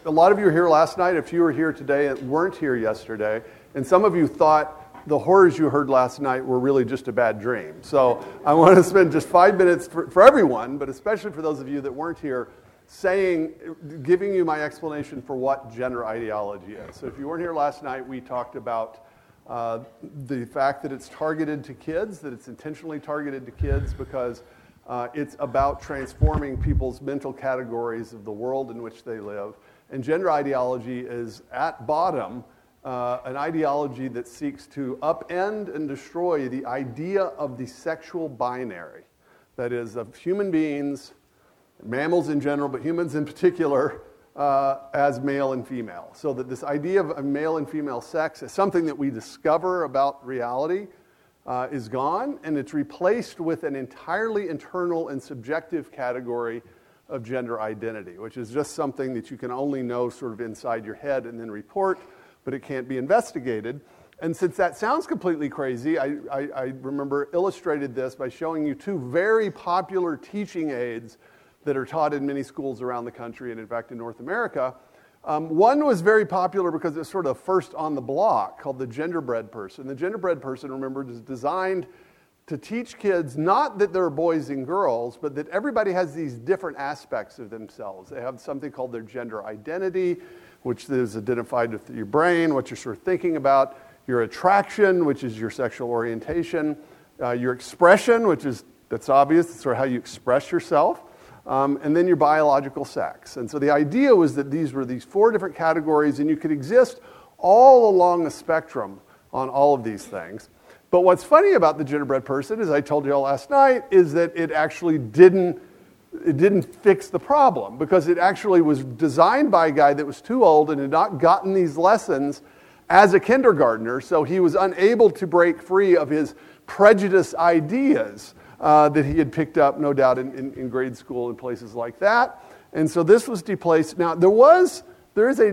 a lot of you were here last night. A few were here today and weren't here yesterday. And some of you thought the horrors you heard last night were really just a bad dream. So I want to spend just 5 minutes for everyone, but especially for those of you that weren't here, giving you my explanation for what gender ideology is. So if you weren't here last night, we talked about the fact that it's targeted to kids, that it's intentionally targeted to kids because it's about transforming people's mental categories of the world in which they live. And gender ideology is, at bottom, an ideology that seeks to upend and destroy the idea of the sexual binary. That is, of human beings, mammals in general, but humans in particular, as male and female. So that this idea of male and female sex is something that we discover about reality is gone, and it's replaced with an entirely internal and subjective category of gender identity, which is just something that you can only know sort of inside your head and then report, but it can't be investigated. And since that sounds completely crazy, I remember illustrated this by showing you two very popular teaching aids that are taught in many schools around the country and in fact in North America. One was very popular because it was sort of first on the block, called the genderbread person. The genderbread person, remember, is designed to teach kids not that they're boys and girls, but that everybody has these different aspects of themselves. They have something called their gender identity, which is identified with your brain, what you're sort of thinking about, your attraction, which is your sexual orientation, your expression, that's obvious, it's sort of how you express yourself, and then your biological sex. And so the idea was that these were these four different categories, and you could exist all along the spectrum on all of these things. But what's funny about the genderbread person, as I told you all last night, is that it actually didn't fix the problem, because it actually was designed by a guy that was too old and had not gotten these lessons as a kindergartner, so he was unable to break free of his prejudice ideas that he had picked up, no doubt, in grade school and places like that. And so this was displaced. Now, there is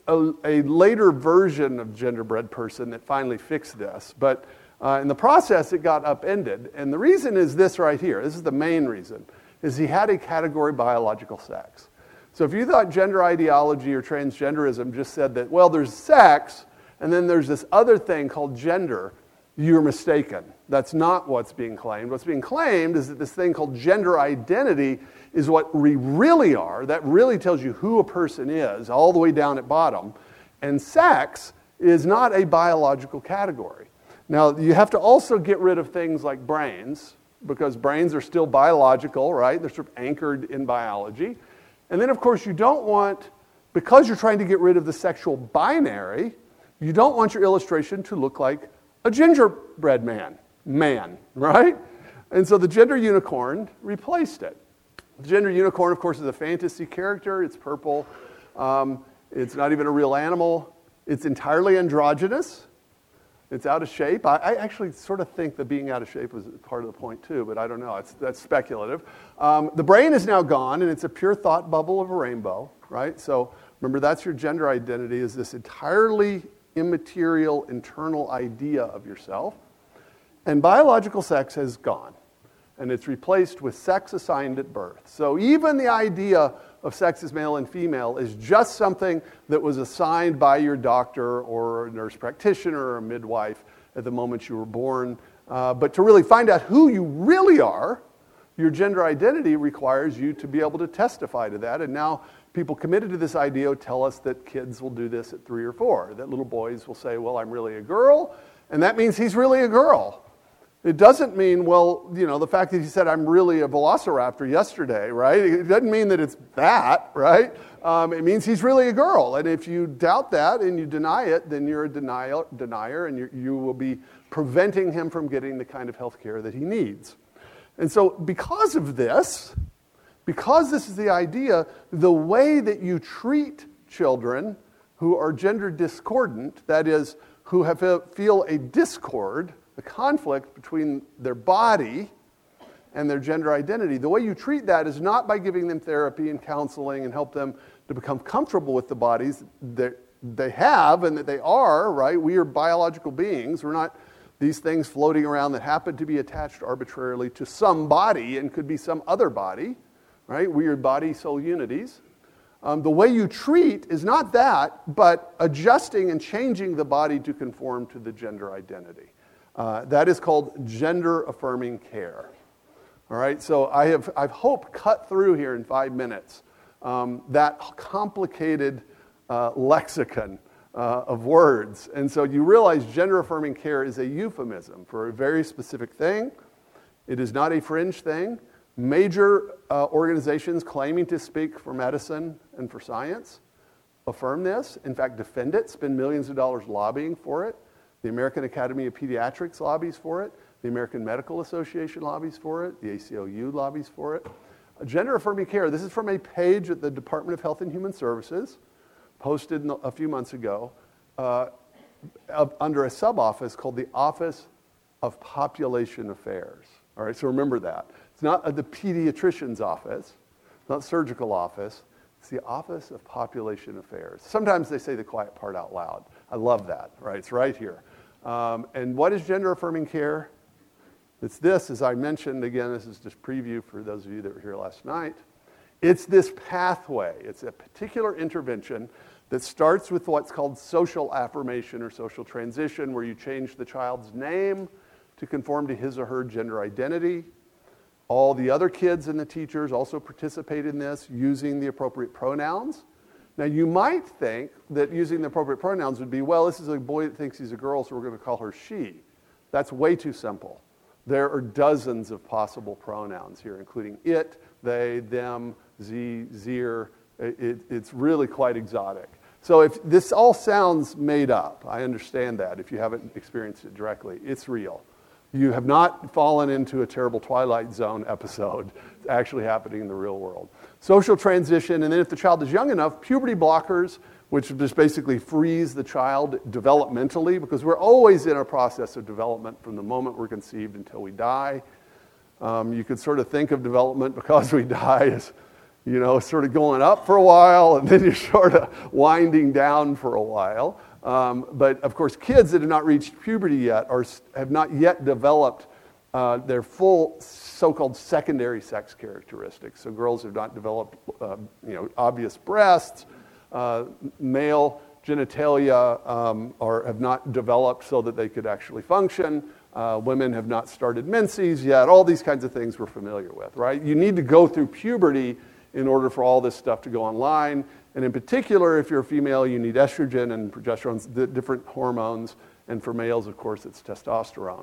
a later version of genderbread person that finally fixed this, but in the process, it got upended. And the reason is this right here. This is the main reason, is he had a category biological sex. So if you thought gender ideology or transgenderism just said that, well, there's sex, and then there's this other thing called gender, you're mistaken. That's not what's being claimed. What's being claimed is that this thing called gender identity is what we really are. That really tells you who a person is, all the way down at bottom. And sex is not a biological category. Now, you have to also get rid of things like brains, because brains are still biological, right? They're sort of anchored in biology. And then, of course, you don't want, because you're trying to get rid of the sexual binary, you don't want your illustration to look like a gingerbread man, right? And so the gender unicorn replaced it. The gender unicorn, of course, is a fantasy character. It's purple. It's not even a real animal. It's entirely androgynous. It's out of shape. I actually sort of think that being out of shape was part of the point too, but I don't know. That's speculative. The brain is now gone, and it's a pure thought bubble of a rainbow, right? So remember, that's your gender identity, is this entirely immaterial internal idea of yourself. And biological sex has gone, and it's replaced with sex assigned at birth. So even the idea of sex as male and female is just something that was assigned by your doctor or a nurse practitioner or a midwife at the moment you were born. But to really find out who you really are, your gender identity requires you to be able to testify to that. And now people committed to this idea tell us that kids will do this at 3 or 4, that little boys will say, well, I'm really a girl, and that means he's really a girl. It doesn't mean, well, the fact that he said, I'm really a velociraptor yesterday, right? It doesn't mean that it's that, right? It means he's really a girl. And if you doubt that and you deny it, then you're a denier, and you will be preventing him from getting the kind of health care that he needs. And so because of this, because this is the idea, the way that you treat children who are gender discordant, that is, who feel a discord, the conflict between their body and their gender identity, the way you treat that is not by giving them therapy and counseling and help them to become comfortable with the bodies that they have and that they are, right? We are biological beings. We're not these things floating around that happen to be attached arbitrarily to some body and could be some other body, right? We are body-soul unities. The way you treat is not that, but adjusting and changing the body to conform to the gender identity. That is called gender-affirming care. All right, so I've hope cut through here in 5 minutes that complicated lexicon of words. And so you realize gender-affirming care is a euphemism for a very specific thing. It is not a fringe thing. Major organizations claiming to speak for medicine and for science affirm this, in fact, defend it, spend millions of dollars lobbying for it. The American Academy of Pediatrics lobbies for it. The American Medical Association lobbies for it. The ACLU lobbies for it. Gender-affirming care, this is from a page at the Department of Health and Human Services, posted a few months ago, under a sub-office called the Office of Population Affairs. All right, so remember that. It's not the pediatrician's office, not surgical office. It's the Office of Population Affairs. Sometimes they say the quiet part out loud. I love that, right? It's right here. And what is gender-affirming care? It's this, as I mentioned, again, this is just preview for those of you that were here last night. It's this pathway. It's a particular intervention that starts with what's called social affirmation or social transition, where you change the child's name to conform to his or her gender identity. All the other kids and the teachers also participate in this using the appropriate pronouns. Now, you might think that using the appropriate pronouns would be, well, this is a boy that thinks he's a girl, so we're going to call her she. That's way too simple. There are dozens of possible pronouns here, including it, they, them, sie, zir. It's really quite exotic. So if this all sounds made up, I understand that if you haven't experienced it directly. It's real. You have not fallen into a terrible Twilight Zone episode. It's actually happening in the real world. Social transition, and then if the child is young enough, puberty blockers, which just basically freeze the child developmentally, because we're always in a process of development from the moment we're conceived until we die. You could sort of think of development because we die as, sort of going up for a while, and then you're sort of winding down for a while. But of course, kids that have not reached puberty yet have not yet developed their full so-called secondary sex characteristics. So girls have not developed, obvious breasts. Male genitalia have not developed so that they could actually function. Women have not started menses yet. All these kinds of things we're familiar with, right? You need to go through puberty in order for all this stuff to go online. And in particular, if you're a female, you need estrogen and progesterone, the different hormones. And for males, of course, it's testosterone.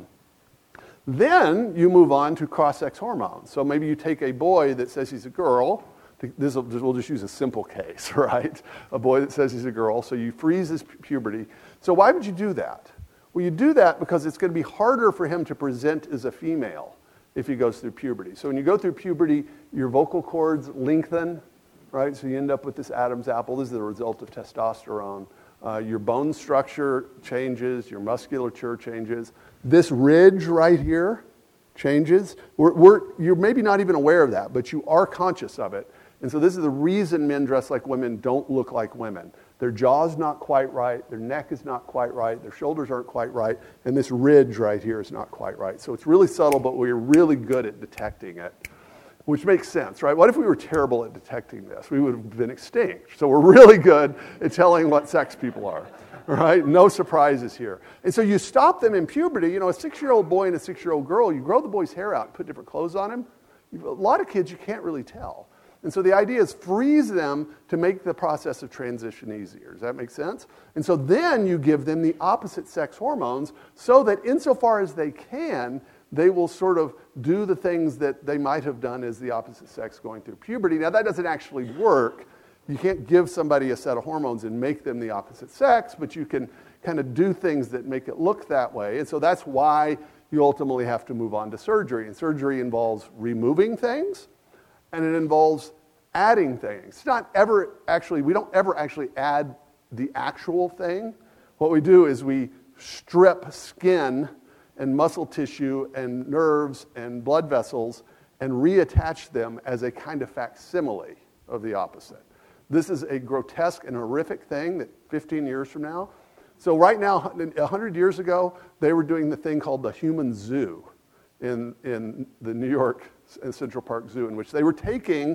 Then you move on to cross-sex hormones. So maybe you take a boy that says he's a girl. We'll just use a simple case, right? A boy that says he's a girl, so you freeze his puberty. So why would you do that? Well, you do that because it's going to be harder for him to present as a female if he goes through puberty. So when you go through puberty, your vocal cords lengthen, right? So you end up with this Adam's apple. This is the result of testosterone. Your bone structure changes, your musculature changes. This ridge right here changes. You're maybe not even aware of that, but you are conscious of it. And so this is the reason men dress like women don't look like women. Their jaw's not quite right, their neck is not quite right, their shoulders aren't quite right, and this ridge right here is not quite right. So it's really subtle, but we're really good at detecting it, which makes sense, right? What if we were terrible at detecting this? We would have been extinct. So we're really good at telling what sex people are, right? No surprises here. And so you stop them in puberty. A 6-year-old boy and a 6-year-old girl, you grow the boy's hair out, put different clothes on him. A lot of kids, you can't really tell. And so the idea is freeze them to make the process of transition easier. Does that make sense? And so then you give them the opposite sex hormones so that insofar as they can, they will sort of do the things that they might have done as the opposite sex going through puberty. Now, that doesn't actually work. You can't give somebody a set of hormones and make them the opposite sex, but you can kind of do things that make it look that way. And so that's why you ultimately have to move on to surgery. And surgery involves removing things, and it involves adding things. It's not ever actually, we don't ever actually add the actual thing. What we do is we strip skin and muscle tissue and nerves and blood vessels and reattach them as a kind of facsimile of the opposite. This is a grotesque and horrific thing that 15 years from now. So right now, 100 years ago, they were doing the thing called the human zoo in the New York Central Park Zoo, in which they were taking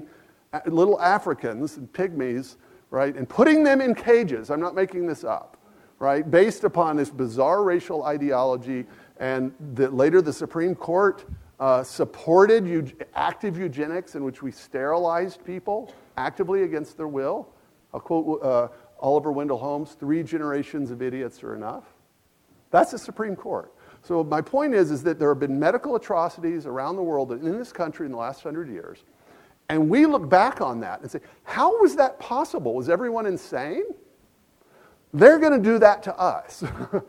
little Africans and pygmies, right, and putting them in cages. I'm not making this up, right, based upon this bizarre racial ideology, and that later the Supreme Court supported active eugenics, in which we sterilized people actively against their will. I'll quote Oliver Wendell Holmes, 3 generations of idiots are enough. That's the Supreme Court. So my point is that there have been medical atrocities around the world and in this country in the last 100 years. And we look back on that and say, how was that possible? Was everyone insane? They're going to do that to us.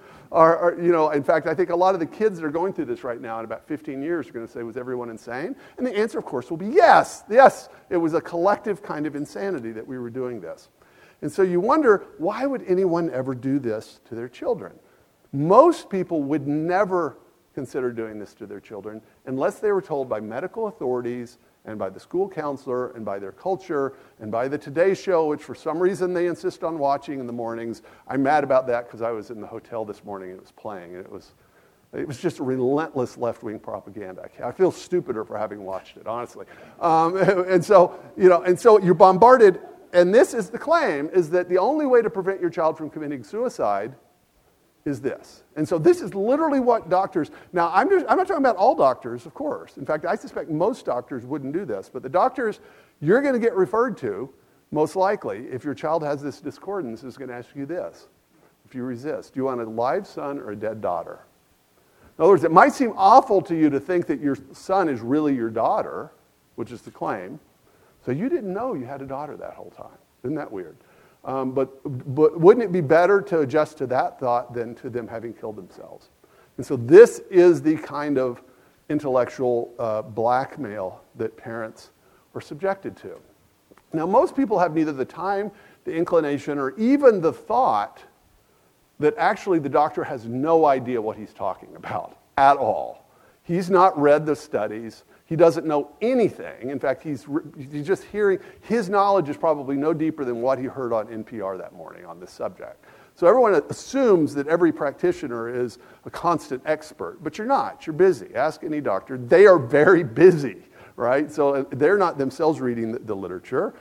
In fact, I think a lot of the kids that are going through this right now in about 15 years are going to say, was everyone insane? And the answer, of course, will be yes. Yes, it was a collective kind of insanity that we were doing this. And so you wonder, why would anyone ever do this to their children? Most people would never consider doing this to their children unless they were told by medical authorities and by the school counselor and by their culture and by the Today Show, which for some reason they insist on watching in the mornings. I'm mad about that because I was in the hotel this morning and it was playing, and it was just relentless left-wing propaganda. I feel stupider for having watched it, honestly. And so you're bombarded, and this is the claim, is that the only way to prevent your child from committing suicide is this. And so this is literally what doctors, now I'm not talking about all doctors, of course. In fact, I suspect most doctors wouldn't do this, but the doctors you're going to get referred to, most likely, if your child has this discordance, is going to ask you this. If you resist, do you want a live son or a dead daughter? In other words, it might seem awful to you to think that your son is really your daughter, which is the claim. So you didn't know you had a daughter that whole time. Isn't that weird? But wouldn't it be better to adjust to that thought than to them having killed themselves? And so this is the kind of intellectual blackmail that parents are subjected to. Now, most people have neither the time, the inclination, or even the thought that actually the doctor has no idea what he's talking about at all. He's not read the studies. He doesn't know anything. In fact, he's just hearing. His knowledge is probably no deeper than what he heard on NPR that morning on this subject. So everyone assumes that every practitioner is a constant expert, but you're not. You're busy. Ask any doctor. They are very busy, right? So they're not themselves reading the literature.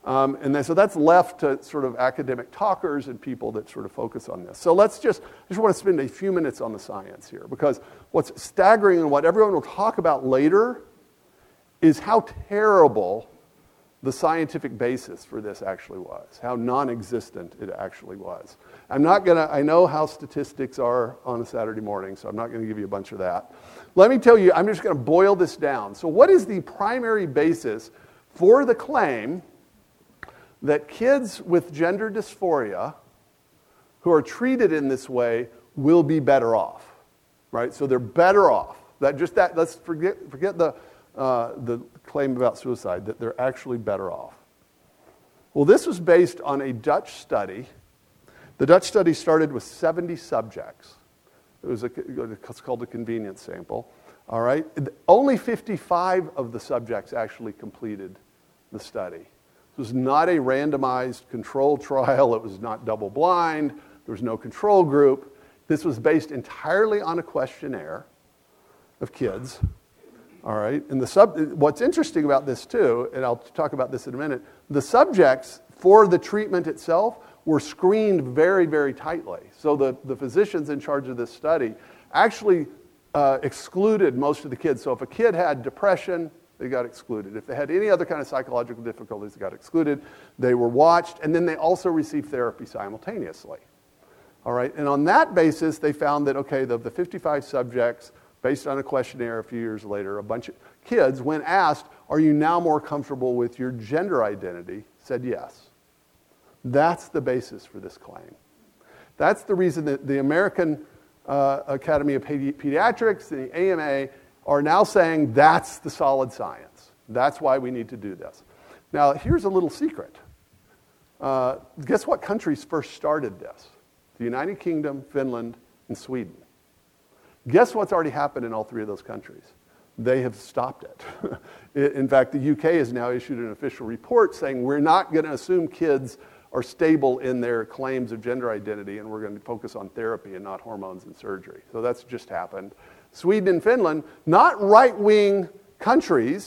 So that's left to sort of academic talkers and people that sort of focus on this. So I just want to spend a few minutes on the science here, because what's staggering and what everyone will talk about later is how terrible the scientific basis for this actually was, how non-existent it actually was. I know how statistics are on a Saturday morning, so I'm not going to give you a bunch of that. Let me tell you, I'm just going to boil this down. So what is the primary basis for the claim that kids with gender dysphoria who are treated in this way will be better off, right? So they're better off. Let's forget the claim about suicide, that they're actually better off. Well, this was based on a Dutch study. The Dutch study started with 70 subjects. It's called a convenience sample. All right? Only 55 of the subjects actually completed the study. It was not a randomized control trial. It was not double-blind. There was no control group. This was based entirely on a questionnaire of kids. All right, and what's interesting about this too, and I'll talk about this in a minute, the subjects for the treatment itself were screened very, very tightly. So the physicians in charge of this study actually excluded most of the kids. So if a kid had depression, they got excluded. If they had any other kind of psychological difficulties, they got excluded. They were watched, and then they also received therapy simultaneously. All right, and on that basis, they found that, okay, the 55 subjects, based on a questionnaire a few years later, a bunch of kids, when asked, are you now more comfortable with your gender identity, said yes. That's the basis for this claim. That's the reason that the American Academy of Pediatrics, the AMA, are now saying that's the solid science. That's why we need to do this. Now, here's a little secret. Guess what countries first started this? The United Kingdom, Finland, and Sweden. Guess what's already happened in all three of those countries? They have stopped it. In fact, the UK has now issued an official report saying we're not going to assume kids are stable in their claims of gender identity, and we're going to focus on therapy and not hormones and surgery. So that's just happened. Sweden and Finland, not right-wing countries,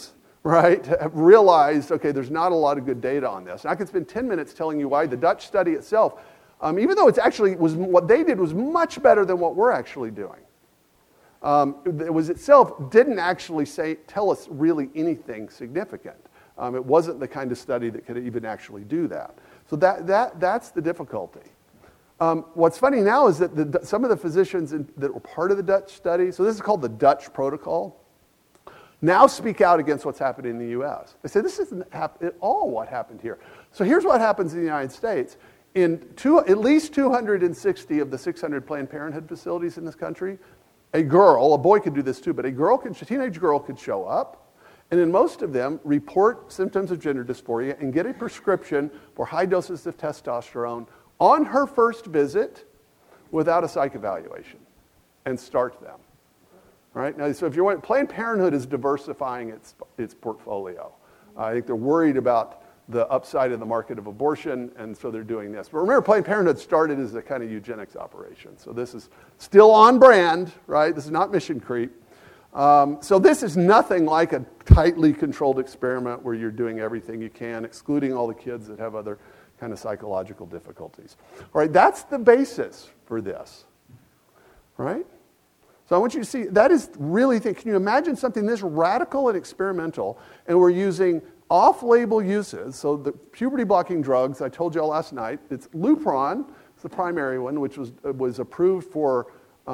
right, have realized, okay, there's not a lot of good data on this. And I could spend 10 minutes telling you why the Dutch study itself, even though it's actually, what they did was much better than what we're actually doing. It was itself didn't actually tell us really anything significant. It wasn't the kind of study that could even actually do that. So that's the difficulty. What's funny now is that some of the physicians that were part of the Dutch study, so this is called the Dutch protocol, now speak out against what's happening in the U.S. They say this isn't at all what happened here. So here's what happens in the United States. In at least 260 of the 600 Planned Parenthood facilities in this country, a boy could do this too, but a teenage girl could show up, and in most of them, report symptoms of gender dysphoria and get a prescription for high doses of testosterone on her first visit without a psych evaluation and start them. All right? Now, so if you're Planned Parenthood is diversifying its portfolio. I think they're worried about the upside of the market of abortion, and so they're doing this. But remember, Planned Parenthood started as a kind of eugenics operation. So this is still on brand, right? This is not mission creep. So this is nothing like a tightly controlled experiment where you're doing everything you can, excluding all the kids that have other kind of psychological difficulties. All right, that's the basis for this, right? So I want you to see, that is really, can you imagine something this radical and experimental, and we're using off-label uses, so the puberty-blocking drugs, I told you all last night, it's Lupron, it's the primary one, which was approved for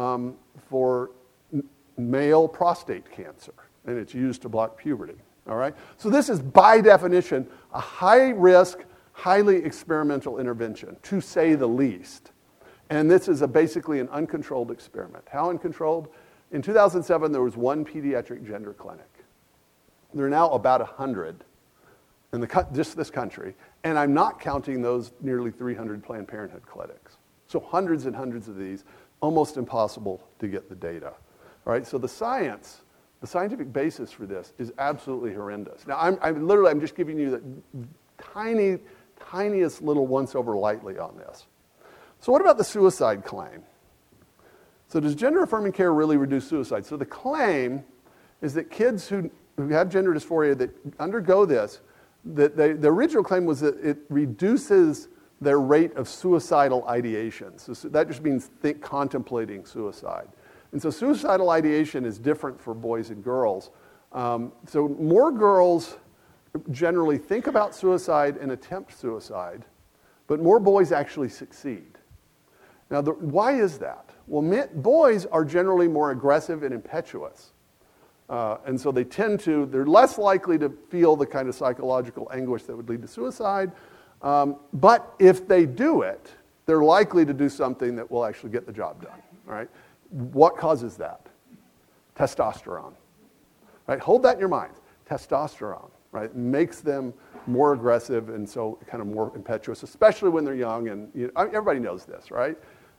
male prostate cancer, and it's used to block puberty, all right? So this is, by definition, a high-risk, highly experimental intervention, to say the least. And this is basically an uncontrolled experiment. How uncontrolled? In 2007, there was one pediatric gender clinic. There are now about 100 in just this country, and I'm not counting those nearly 300 Planned Parenthood clinics. So hundreds and hundreds of these, almost impossible to get the data. All right, so the scientific basis for this is absolutely horrendous. Now, I'm just giving you the tiniest little once-over lightly on this. So what about the suicide claim? So does gender-affirming care really reduce suicide? So the claim is that kids who have gender dysphoria that undergo this, the original claim was that it reduces their rate of suicidal ideation. So that just means contemplating suicide. And so suicidal ideation is different for boys and girls. So more girls generally think about suicide and attempt suicide, but more boys actually succeed. Now, why is that? Well, boys are generally more aggressive and impetuous. And so they're less likely to feel the kind of psychological anguish that would lead to suicide. But if they do it, they're likely to do something that will actually get the job done. All right? What causes that? Testosterone. Right? Hold that in your mind. Testosterone, right? Makes them more aggressive and so kind of more impetuous, especially when they're young. And everybody knows this, right?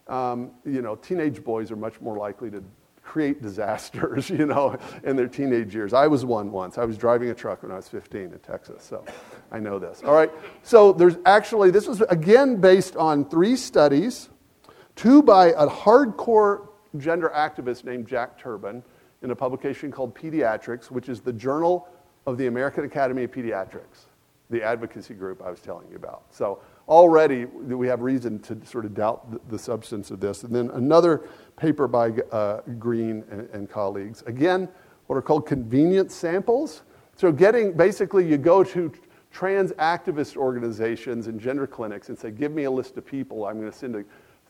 Teenage boys are much more likely to create disasters, in their teenage years. I was one once. I was driving a truck when I was 15 in Texas, so I know this. All right, so this was again based on 3 studies, 2 by a hardcore gender activist named Jack Turban in a publication called Pediatrics, which is the journal of the American Academy of Pediatrics, the advocacy group I was telling you about. So already we have reason to sort of doubt the substance of this. And then another paper by Green and colleagues. Again, what are called convenience samples. So basically you go to trans activist organizations and gender clinics and say, give me a list of people. I'm going to send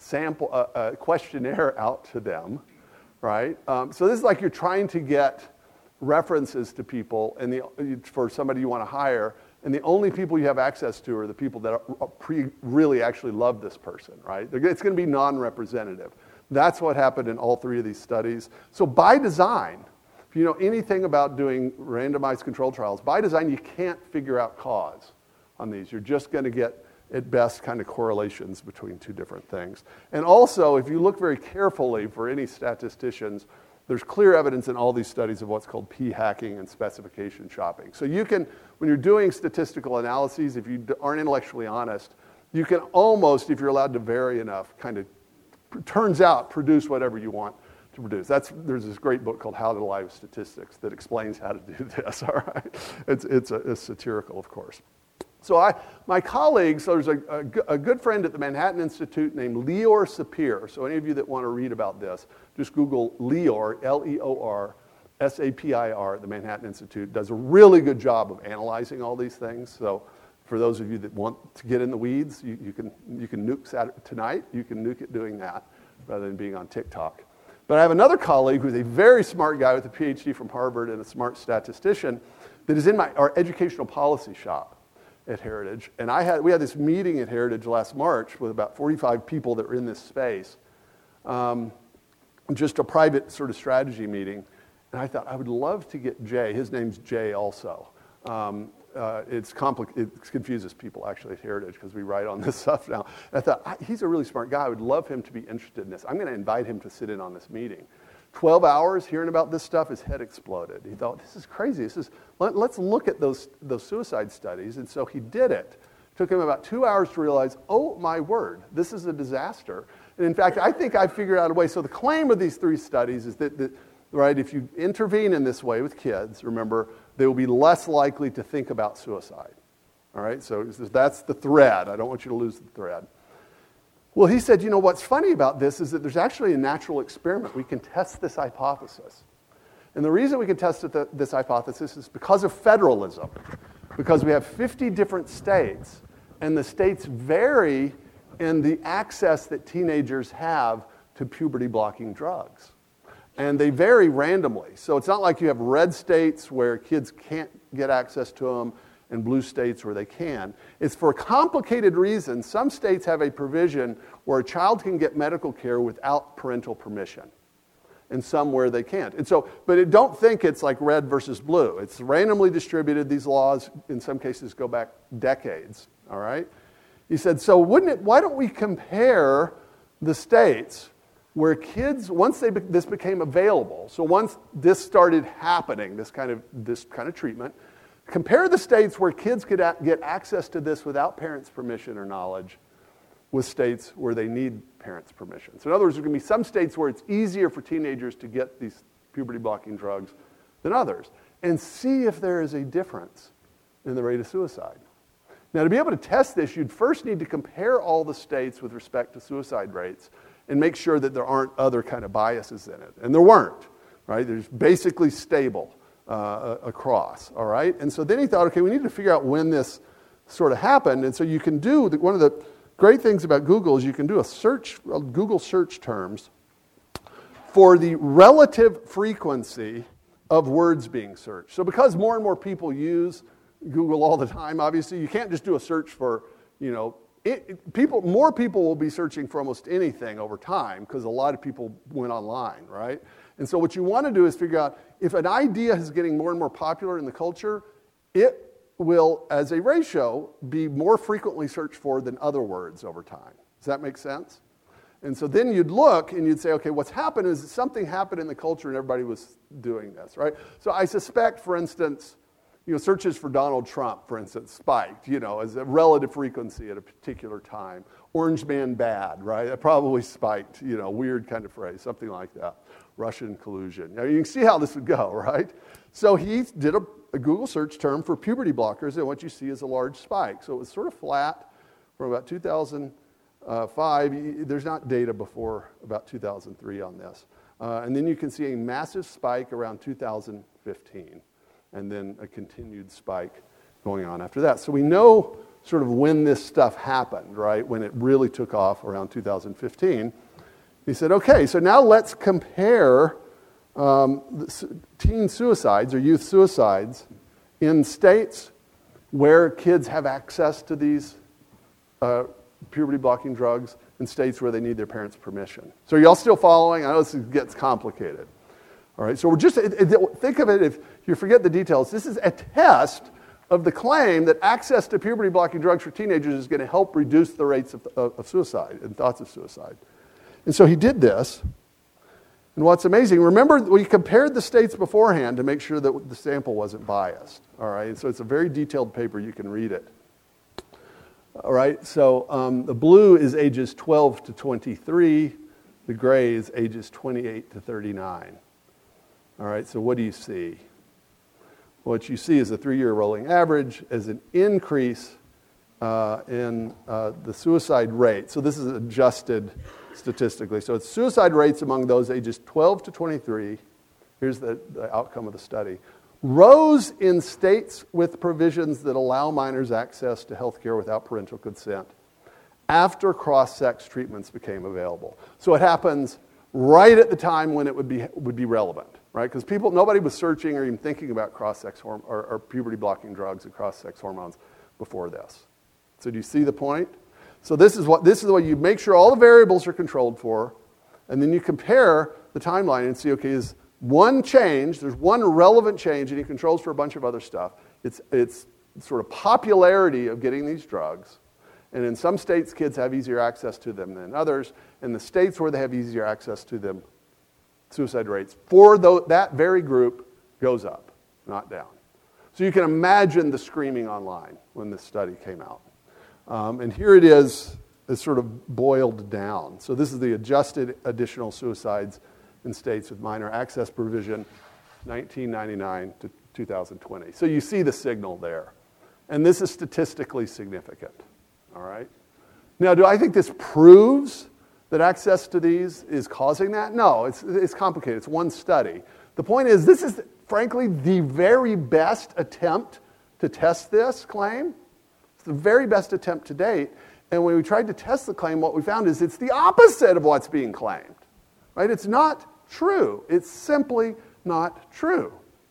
a questionnaire out to them, right? So this is like you're trying to get references to people for somebody you want to hire, and the only people you have access to are the people that really actually love this person, right? It's going to be non-representative. That's what happened in all 3 of these studies. So by design, if you know anything about doing randomized controlled trials, by design you can't figure out cause on these. You're just going to get, at best, kind of correlations between 2 different things. And also, if you look very carefully for any statisticians, there's clear evidence in all these studies of what's called p-hacking and specification shopping. So you can, when you're doing statistical analyses, if you aren't intellectually honest, you can almost, if you're allowed to vary enough, kind of, turns out, produce whatever you want to produce. There's this great book called How to Lie with Statistics that explains how to do this, all right? It's satirical, of course. So my colleagues, so there's a good friend at the Manhattan Institute named Lior Sapir. So any of you that want to read about this, just Google Lior, L-E-O-R, S-A-P-I-R at the Manhattan Institute. Does a really good job of analyzing all these things. So for those of you that want to get in the weeds, you can nuke Saturday tonight. You can nuke it doing that rather than being on TikTok. But I have another colleague who's a very smart guy with a PhD from Harvard and a smart statistician that is in our educational policy shop at Heritage. And we had this meeting at Heritage last March with about 45 people that were in this space, just a private sort of strategy meeting. And I thought I would love to get Jay. His name's Jay also. It confuses people actually at Heritage because we write on this stuff now. And I thought, he's a really smart guy. I would love him to be interested in this. I'm going to invite him to sit in on this meeting. 12 hours hearing about this stuff, his head exploded. He thought, this is crazy. Let's look at those suicide studies. And so he did it. It took him about 2 hours to realize, oh my word, this is a disaster. And in fact, I think I figured out a way. So the claim of these 3 studies is that right, if you intervene in this way with kids, remember, they will be less likely to think about suicide. All right, so that's the thread. I don't want you to lose the thread. Well, he said, what's funny about this is that there's actually a natural experiment. We can test this hypothesis. And the reason we can test this hypothesis is because of federalism, because we have 50 different states, and the states vary in the access that teenagers have to puberty-blocking drugs. And they vary randomly. So it's not like you have red states where kids can't get access to them and blue states where they can. It's for a complicated reason. Some states have a provision where a child can get medical care without parental permission, and some where they can't. And so, but don't think it's like red versus blue. It's randomly distributed. These laws, in some cases, go back decades, all right? He said, so why don't we compare the states where kids, once this became available, so once this started happening, this kind of treatment, compare the states where kids could get access to this without parents' permission or knowledge with states where they need parents' permission. So in other words, there's going to be some states where it's easier for teenagers to get these puberty-blocking drugs than others, and see if there is a difference in the rate of suicide. Now, to be able to test this, you'd first need to compare all the states with respect to suicide rates and make sure that there aren't other kind of biases in it. And there weren't, right? There's basically stable across, all right? And so then he thought, okay, we need to figure out when this sort of happened. And so you can do, one of the great things about Google is you can do a search, Google search terms for the relative frequency of words being searched. So because more and more people use Google all the time, obviously, you can't just do a search for, more people will be searching for almost anything over time because a lot of people went online, right? And so what you want to do is figure out if an idea is getting more and more popular in the culture, it will, as a ratio, be more frequently searched for than other words over time. Does that make sense? And so then you'd look and you'd say, okay, what's happened is something happened in the culture and everybody was doing this, right? So I suspect, for instance, searches for Donald Trump, for instance, spiked, as a relative frequency at a particular time. Orange man bad, right? That probably spiked, weird kind of phrase, something like that. Russian collusion. Now, you can see how this would go, right? So he did a Google search term for puberty blockers, and what you see is a large spike. So it was sort of flat from about 2005. There's not data before about 2003 on this. And then you can see a massive spike around 2015. And then a continued spike going on after that. So we know sort of when this stuff happened, right? When it really took off around 2015. He said, okay, so now let's compare teen suicides or youth suicides in states where kids have access to these puberty-blocking drugs and states where they need their parents' permission. So are y'all still following? I know this gets complicated. All right, so we're just, think of it, if you forget the details, this is a test of the claim that access to puberty-blocking drugs for teenagers is going to help reduce the rates of suicide and thoughts of suicide. And so he did this. And what's amazing, remember we compared the states beforehand to make sure that the sample wasn't biased. All right, so it's a very detailed paper. You can read it. All right, so the blue is ages 12 to 23. The gray is ages 28 to 39. All right, so what do you see? What you see is a 3-year rolling average as an increase in the suicide rate. So this is adjusted statistically. So it's suicide rates among those ages 12 to 23. Here's the outcome of the study. Rose in states with provisions that allow minors access to health care without parental consent after cross-sex treatments became available. So it happens right at the time when it would be relevant, right? Because nobody was searching or even thinking about cross-sex or puberty-blocking drugs and cross-sex hormones before this. So do you see the point? So this is the way you make sure all the variables are controlled for, and then you compare the timeline and see, okay, is one change, there's one relevant change, and he controls for a bunch of other stuff. It's sort of popularity of getting these drugs. And in some states, kids have easier access to them than others. In the states where they have easier access to them, suicide rates for that very group goes up, not down. So you can imagine the screaming online when this study came out. And here it is, it's sort of boiled down. So this is the adjusted additional suicides in states with minor access provision, 1999 to 2020. So you see the signal there. And this is statistically significant, all right? Now, do I think this proves that access to these is causing that? No, it's complicated. It's one study. The point is, this is, frankly, the very best attempt to test this claim. It's the very best attempt to date. And when we tried to test the claim, what we found is it's the opposite of what's being claimed, right? It's not true. It's simply not true.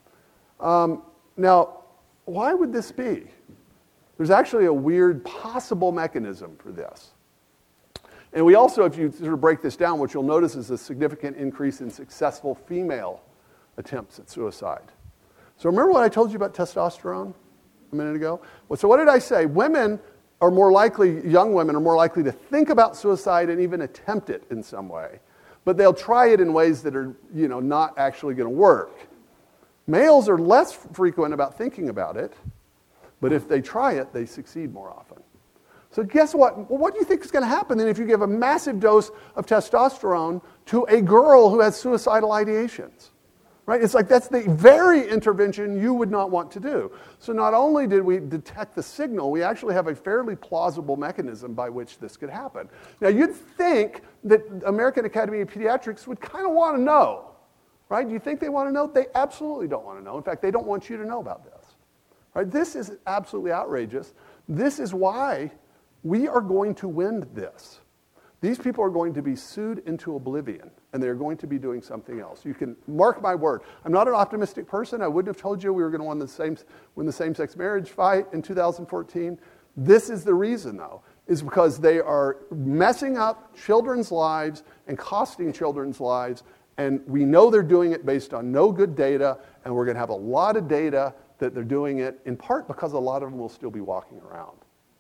Now, why would this be? There's actually a weird possible mechanism for this. And we also, if you sort of break this down, what you'll notice is a significant increase in successful female attempts at suicide. So remember what I told you about testosterone a minute ago? Well, so what did I say? Women are more likely, young women are more likely to think about suicide and even attempt it in some way. But they'll try it in ways that are, not actually going to work. Males are less frequent about thinking about it, but if they try it, they succeed more often. So guess what? Well, what do you think is going to happen then if you give a massive dose of testosterone to a girl who has suicidal ideations? Right? It's like that's the very intervention you would not want to do. So not only did we detect the signal, we actually have a fairly plausible mechanism by which this could happen. Now you'd think that American Academy of Pediatrics would kind of want to know, right? Do you think they want to know? They absolutely don't want to know. In fact, they don't want you to know about this. Right? This is absolutely outrageous. This is why we are going to win this. These people are going to be sued into oblivion, and they're going to be doing something else. You can mark my word. I'm not an optimistic person. I wouldn't have told you we were going to win the same-sex marriage fight in 2014. This is the reason, though, is because they are messing up children's lives and costing children's lives, and we know they're doing it based on no good data, and we're going to have a lot of data that they're doing it, in part because a lot of them will still be walking around.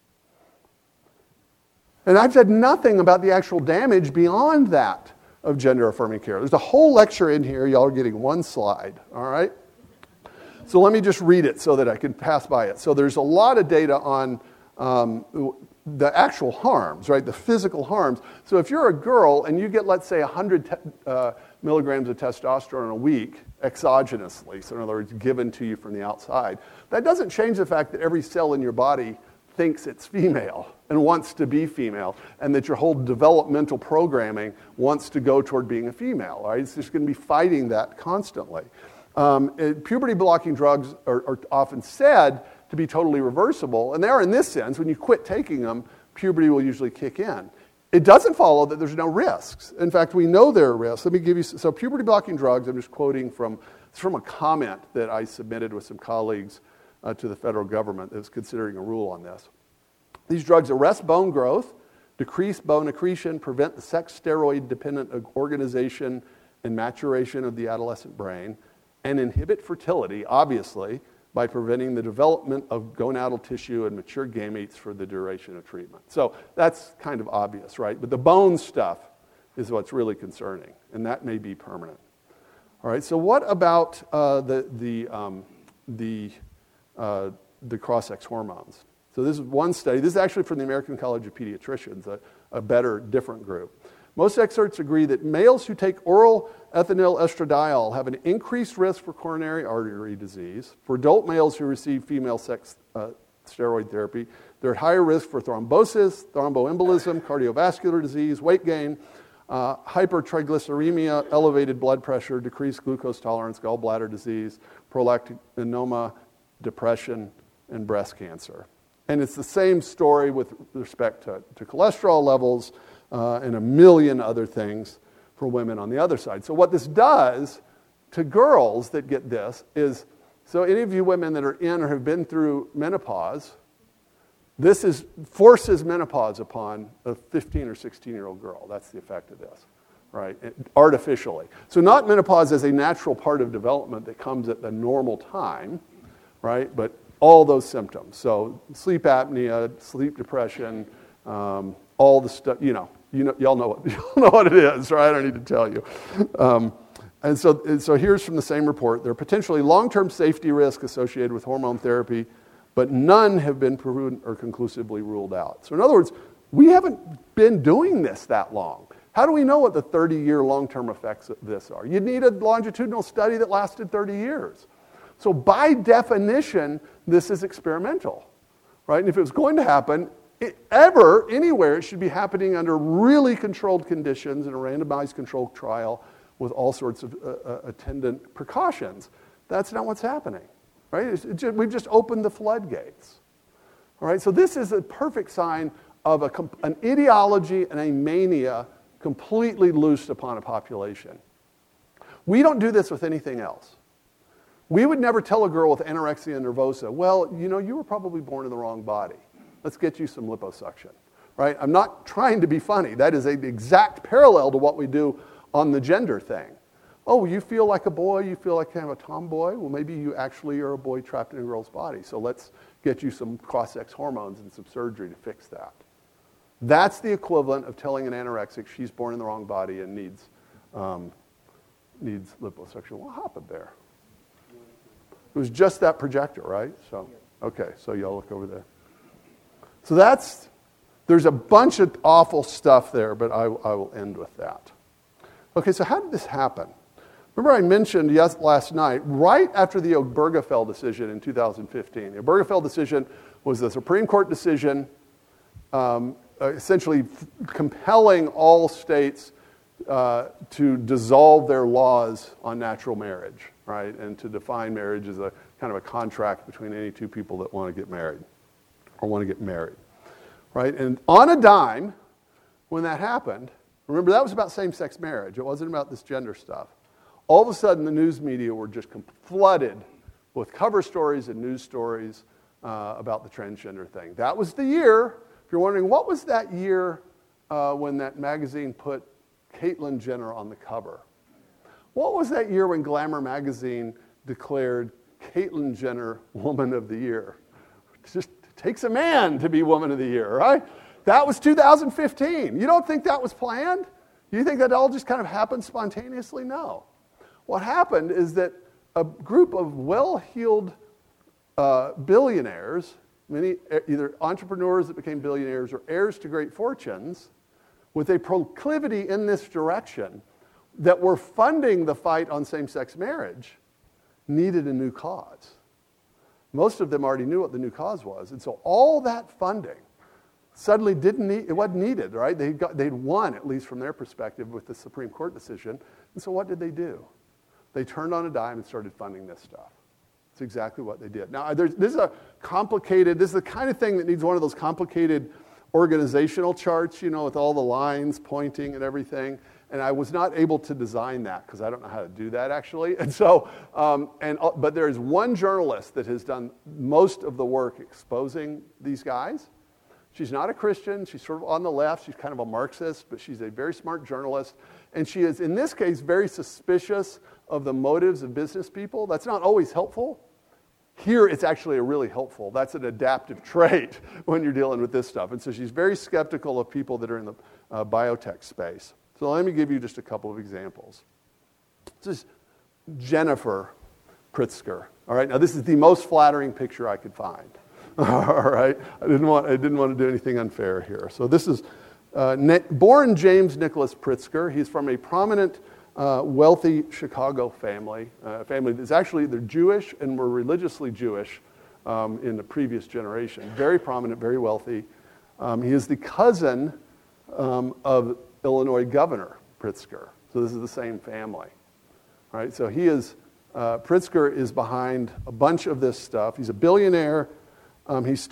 And I've said nothing about the actual damage beyond that of gender-affirming care. There's a whole lecture in here. Y'all are getting one slide, all right? So let me just read it so that I can pass by it. So there's a lot of data on the actual harms, right, the physical harms. So if you're a girl and you get, let's say, 100 milligrams of testosterone a week exogenously, so in other words, given to you from the outside, that doesn't change the fact that every cell in your body thinks it's female and wants to be female, and that your whole developmental programming wants to go toward being a female. Right? It's just going to be fighting that constantly. Puberty-blocking drugs are often said to be totally reversible, and they are in this sense. When you quit taking them, puberty will usually kick in. It doesn't follow that there's no risks. In fact, we know there are risks. Let me give you, so puberty-blocking drugs, I'm just quoting from a comment that I submitted with some colleagues to the federal government that was considering a rule on this. These drugs arrest bone growth, decrease bone accretion, prevent the sex steroid-dependent organization and maturation of the adolescent brain, and inhibit fertility, obviously, by preventing the development of gonadal tissue and mature gametes for the duration of treatment. So that's kind of obvious, right? But the bone stuff is what's really concerning, and that may be permanent. All right, so what about the cross-sex hormones? So this is one study. This is actually from the American College of Pediatricians, a better, different group. Most experts agree that males who take oral ethinyl estradiol have an increased risk for coronary artery disease. For adult males who receive female sex steroid therapy, they're at higher risk for thrombosis, thromboembolism, cardiovascular disease, weight gain, hypertriglyceridemia, elevated blood pressure, decreased glucose tolerance, gallbladder disease, prolactinoma, depression, and breast cancer. And it's the same story with respect to cholesterol levels and a million other things for women on the other side. So what this does to girls that get this is, so any of you women that are in or have been through menopause, this forces menopause upon a 15 or 16-year-old girl. That's the effect of this, right? Artificially. So not menopause as a natural part of development that comes at the normal time, right? But all those symptoms. So sleep apnea, sleep depression, all the stuff, y'all know what it is, right? I don't need to tell you. And so here's from the same report. There are potentially long-term safety risks associated with hormone therapy, but none have been proven or conclusively ruled out. So in other words, we haven't been doing this that long. How do we know what the 30-year long-term effects of this are? You'd need a longitudinal study that lasted 30 years. So by definition, this is experimental, right? And if it was going to happen, anywhere, it should be happening under really controlled conditions in a randomized controlled trial with all sorts of attendant precautions. That's not what's happening, right? We've just opened the floodgates, all right? So this is a perfect sign of an ideology and a mania completely loosed upon a population. We don't do this with anything else. We would never tell a girl with anorexia nervosa, well, you were probably born in the wrong body. Let's get you some liposuction, right? I'm not trying to be funny. That is an exact parallel to what we do on the gender thing. Oh, you feel like a boy, you feel like kind of a tomboy? Well, maybe you actually are a boy trapped in a girl's body. So let's get you some cross-sex hormones and some surgery to fix that. That's the equivalent of telling an anorexic she's born in the wrong body and needs liposuction. What happened there? It was just that projector, right? So, okay, so y'all look over there. So there's a bunch of awful stuff there, but I will end with that. Okay, so how did this happen? Remember I mentioned last night, right after the Obergefell decision in 2015. The Obergefell decision was the Supreme Court decision essentially compelling all states to dissolve their laws on natural marriage, right? And to define marriage as a kind of a contract between any two people that want to get married or want to get married, right? And on a dime, when that happened, remember that was about same-sex marriage. It wasn't about this gender stuff. All of a sudden, the news media were just flooded with cover stories and news stories about the transgender thing. That was the year. If you're wondering, what was that year when that magazine put Caitlyn Jenner on the cover? What was that year when Glamour magazine declared Caitlyn Jenner Woman of the Year? It just takes a man to be Woman of the Year, right? That was 2015. You don't think that was planned? You think that all just kind of happened spontaneously? No. What happened is that a group of well-heeled billionaires, many either entrepreneurs that became billionaires or heirs to great fortunes, with a proclivity in this direction that were funding the fight on same-sex marriage, needed a new cause. Most of them already knew what the new cause was, and so all that funding suddenly it wasn't needed, right? They'd won, at least from their perspective, with the Supreme Court decision. And so what did they do? They turned on a dime and started funding this stuff. That's exactly what they did. Now, this is the kind of thing that needs one of those complicated organizational charts, with all the lines pointing and everything. And I was not able to design that because I don't know how to do that, actually. And so, but there is one journalist that has done most of the work exposing these guys. She's not a Christian. She's sort of on the left. She's kind of a Marxist, but she's a very smart journalist. And she is, in this case, very suspicious of the motives of business people. That's not always helpful. Here, it's actually really helpful. That's an adaptive trait when you're dealing with this stuff. And so she's very skeptical of people that are in the biotech space. So let me give you just a couple of examples. This is Jennifer Pritzker. All right, now this is the most flattering picture I could find. All right, I didn't want to do anything unfair here. So this is Born James Nicholas Pritzker. He's from a prominent, wealthy Chicago family. Family that's actually, they're Jewish and were religiously Jewish in the previous generation. Very prominent, very wealthy. He is the cousin of Illinois Governor Pritzker. So this is the same family. All right, so Pritzker is behind a bunch of this stuff. He's a billionaire. He's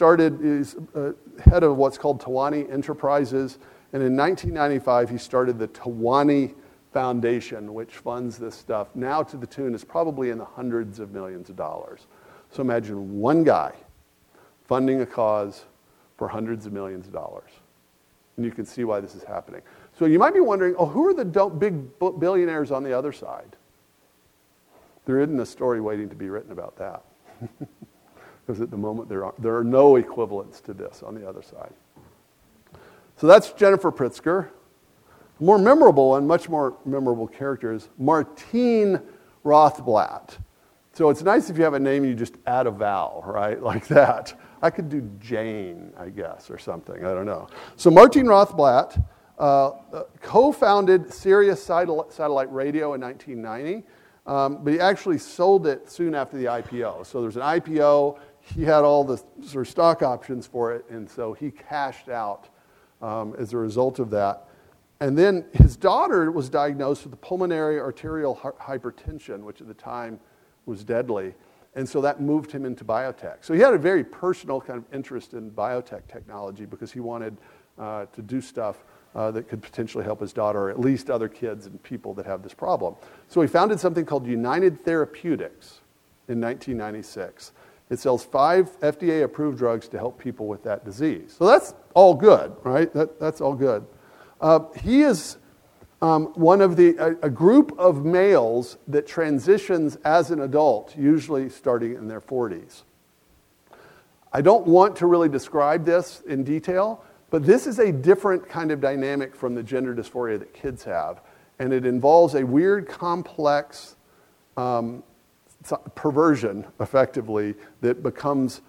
head of what's called Tawani Enterprises. And in 1995, he started the Tawani Foundation, which funds this stuff. Now to the tune is probably in the hundreds of millions of dollars. So imagine one guy funding a cause for hundreds of millions of dollars. And you can see why this is happening. So you might be wondering, who are the big billionaires on the other side? There isn't a story waiting to be written about that. Because at the moment, there are no equivalents to this on the other side. So that's Jennifer Pritzker. More memorable and much more memorable character is Martine Rothblatt. So it's nice if you have a name, you just add a vowel, right? Like that. I could do Jane, I guess, or something. I don't know. So Martine Rothblatt co-founded Sirius Satellite Radio in 1990, but he actually sold it soon after the IPO. So there's an IPO. He had all the sort of stock options for it, and so he cashed out as a result of that. And then his daughter was diagnosed with pulmonary arterial hypertension, which at the time was deadly. And so that moved him into biotech. So he had a very personal kind of interest in biotech technology because he wanted to do stuff that could potentially help his daughter, or at least other kids and people that have this problem. So he founded something called United Therapeutics in 1996. It sells 5 FDA-approved drugs to help people with that disease. So that's all good, right? That's all good. He is one of a group of males that transitions as an adult, usually starting in their 40s. I don't want to really describe this in detail, but this is a different kind of dynamic from the gender dysphoria that kids have, and it involves a weird, complex perversion, effectively, that becomes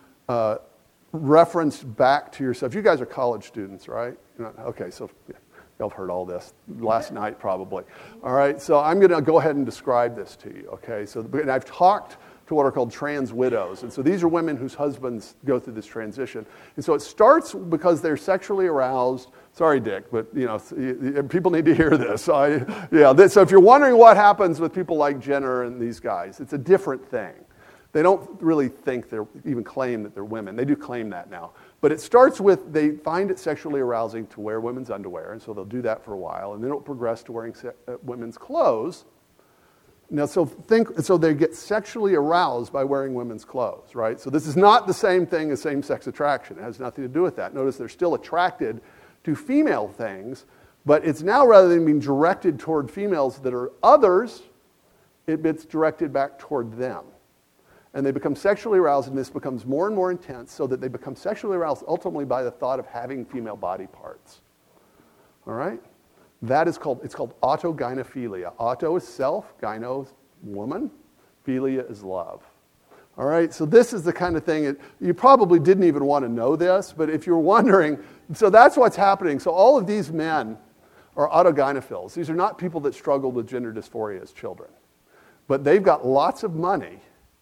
referenced back to yourself. You guys are college students, right? Okay, so yeah. Y'all have heard all this last night, probably. All right, so I'm going to go ahead and describe this to you, okay? And I've talked to what are called trans widows. And so these are women whose husbands go through this transition. And so it starts because they're sexually aroused. Sorry, Dick, but people need to hear this. So if you're wondering what happens with people like Jenner and these guys, it's a different thing. They don't really even claim that they're women. They do claim that now. But it starts with they find it sexually arousing to wear women's underwear, and so they'll do that for a while, and then it'll progress to wearing women's clothes. Now, so they get sexually aroused by wearing women's clothes, right? So this is not the same thing as same-sex attraction. It has nothing to do with that. Notice they're still attracted to female things, but it's now, rather than being directed toward females that are others, it's directed back toward them. And they become sexually aroused, and this becomes more and more intense, so that they become sexually aroused ultimately by the thought of having female body parts. All right? It's called autogynephilia. Auto is self, gyno is woman, philia is love. All right, so this is the kind of thing, you probably didn't even want to know this, but if you're wondering, so that's what's happening. So all of these men are autogynephils. These are not people that struggled with gender dysphoria as children. But they've got lots of money.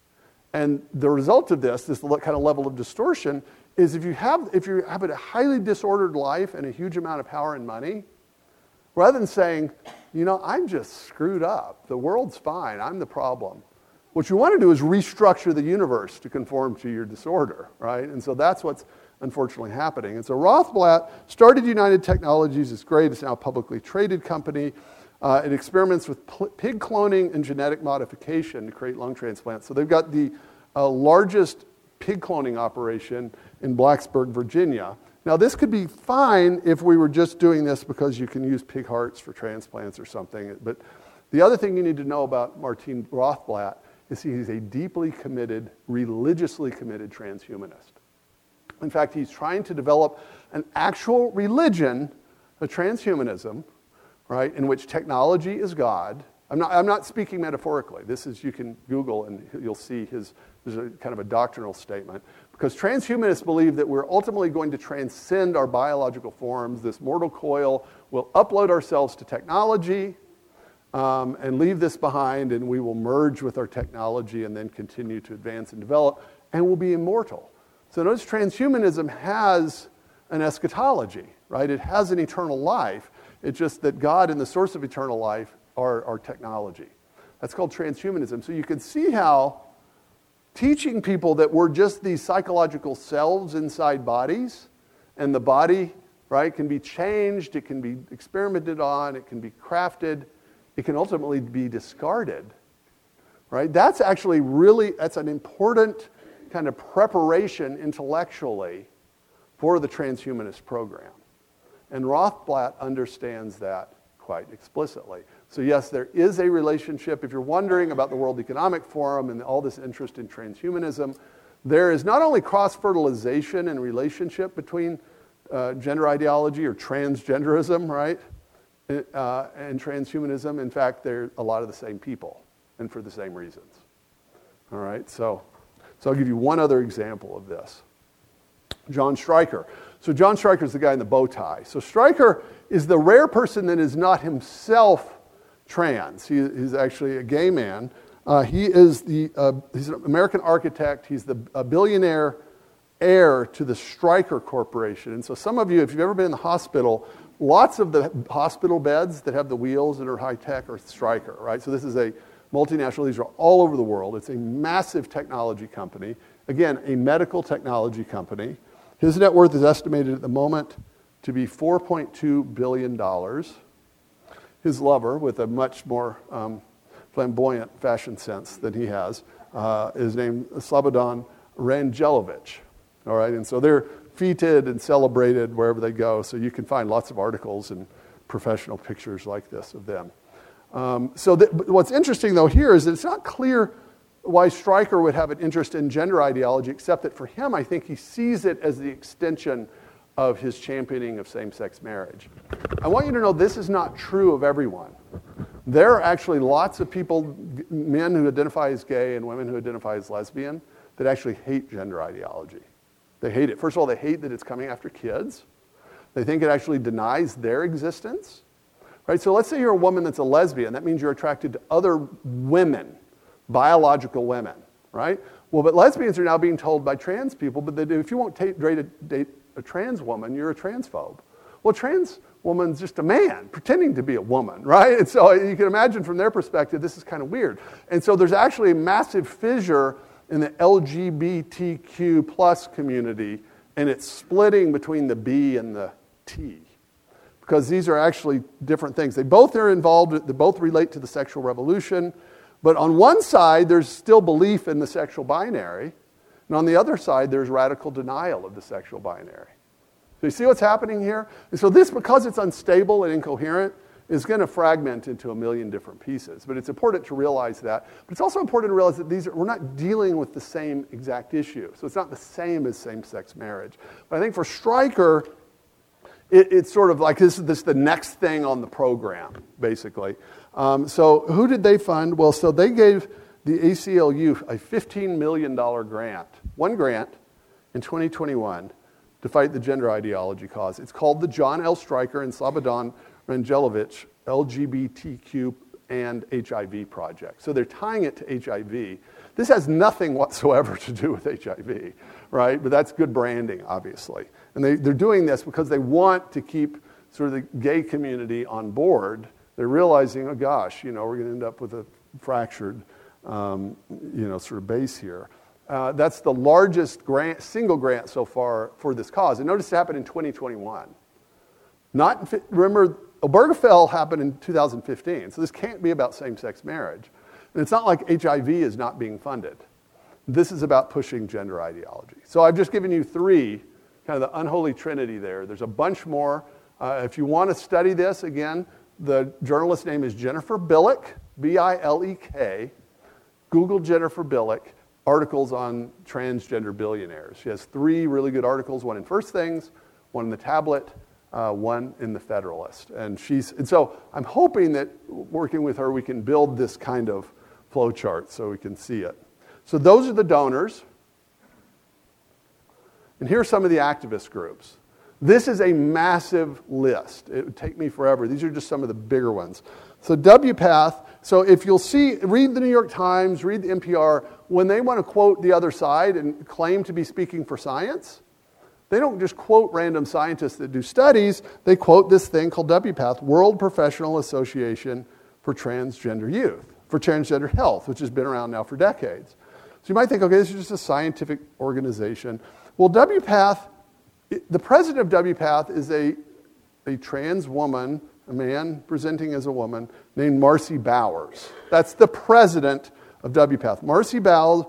And the result of this kind of level of distortion, is if you have a highly disordered life and a huge amount of power and money, rather than saying, I'm just screwed up. The world's fine. I'm the problem. What you want to do is restructure the universe to conform to your disorder, right? And so that's what's unfortunately happening. And so Rothblatt started United Technologies. It's great. It's now a publicly traded company. It experiments with pig cloning and genetic modification to create lung transplants. So they've got the largest pig cloning operation in Blacksburg, Virginia. Now, this could be fine if we were just doing this because you can use pig hearts for transplants or something. But the other thing you need to know about Martine Rothblatt is he's a deeply committed, religiously committed transhumanist. In fact, he's trying to develop an actual religion, a transhumanism, right, in which technology is God I'm not speaking metaphorically. This is, you can Google and you'll see there's a kind of a doctrinal statement. Because transhumanists believe that we're ultimately going to transcend our biological forms. This mortal coil will upload ourselves to technology and leave this behind, and we will merge with our technology and then continue to advance and develop, and we'll be immortal. So notice transhumanism has an eschatology, right? It has an eternal life. It's just that God and the source of eternal life are technology. That's called transhumanism. So you can see how teaching people that we're just these psychological selves inside bodies, and the body, right, can be changed, it can be experimented on, it can be crafted, it can ultimately be discarded, right? That's actually that's an important kind of preparation intellectually for the transhumanist program. And Rothblatt understands that quite explicitly. So yes, there is a relationship. If you're wondering about the World Economic Forum and all this interest in transhumanism, there is not only cross-fertilization and relationship between gender ideology or transgenderism, right, and transhumanism. In fact, they're a lot of the same people and for the same reasons. All right, so I'll give you one other example of this. John Stryker. So John Stryker is the guy in the bow tie. So Stryker is the rare person that is not himself trans. He's actually a gay man. He's an American architect. He's a billionaire heir to the Stryker Corporation. And so some of you, if you've ever been in the hospital, lots of the hospital beds that have the wheels that are high-tech are Stryker, right? So this is a multinational. These are all over the world. It's a massive technology company. Again, a medical technology company. His net worth is estimated at the moment to be $4.2 billion. His lover, with a much more flamboyant fashion sense than he has, is named Slobodan Rangelovic. All right, and so they're feted and celebrated wherever they go. So you can find lots of articles and professional pictures like this of them. What's interesting, though, here is that it's not clear why Stryker would have an interest in gender ideology, except that for him, I think he sees it as the extension of his championing of same-sex marriage. I want you to know this is not true of everyone. There are actually lots of people, men who identify as gay and women who identify as lesbian, that actually hate gender ideology. They hate it. First of all, they hate that it's coming after kids. They think it actually denies their existence. Right? So let's say you're a woman that's a lesbian. That means you're attracted to other women, biological women, right? Well, but lesbians are now being told by trans people, but if you won't date a trans woman, you're a transphobe. Well, a trans woman's just a man pretending to be a woman, right? And so you can imagine from their perspective, this is kind of weird. And so there's actually a massive fissure in the LGBTQ plus community, and it's splitting between the B and the T, because these are actually different things. They both are involved, they both relate to the sexual revolution, but on one side, there's still belief in the sexual binary, and on the other side, there's radical denial of the sexual binary. So you see what's happening here? And so this, because it's unstable and incoherent, is going to fragment into a million different pieces. But it's important to realize that. But it's also important to realize that we're not dealing with the same exact issue. So it's not the same as same-sex marriage. But I think for Stryker, it's sort of like this is the next thing on the program, basically. So who did they fund? Well, so they gave the ACLU a $15 million grant, one grant in 2021 to fight the gender ideology cause. It's called the John L. Stryker and Slobodan Rangelovic LGBTQ and HIV project. So they're tying it to HIV. This has nothing whatsoever to do with HIV, right? But that's good branding, obviously. And they're doing this because they want to keep sort of the gay community on board. They're realizing, oh gosh, we're going to end up with a fractured, sort of base here. That's the largest single grant so far for this cause. And notice it happened in 2021. Remember, Obergefell happened in 2015, so this can't be about same-sex marriage. And it's not like HIV is not being funded. This is about pushing gender ideology. So I've just given you three, kind of the unholy trinity there. There's a bunch more. If you want to study this, again, the journalist's name is Jennifer Bilek, B-I-L-E-K. Google Jennifer Bilek, articles on transgender billionaires. She has three really good articles, one in First Things, one in The Tablet, one in the Federalist. And so I'm hoping that working with her, we can build this kind of flow chart so we can see it. So those are the donors. And here are some of the activist groups. This is a massive list. It would take me forever. These are just some of the bigger ones. So WPATH, so if you'll see, read the New York Times, read the NPR, when they want to quote the other side and claim to be speaking for science, they don't just quote random scientists that do studies, they quote this thing called WPATH, World Professional Association for Transgender Youth, for Transgender Health, which has been around now for decades. So you might think, okay, this is just a scientific organization. Well, WPATH, the president of WPATH is a trans woman, a man presenting as a woman, named Marcy Bowers. That's the president of WPATH. Marcy Bowers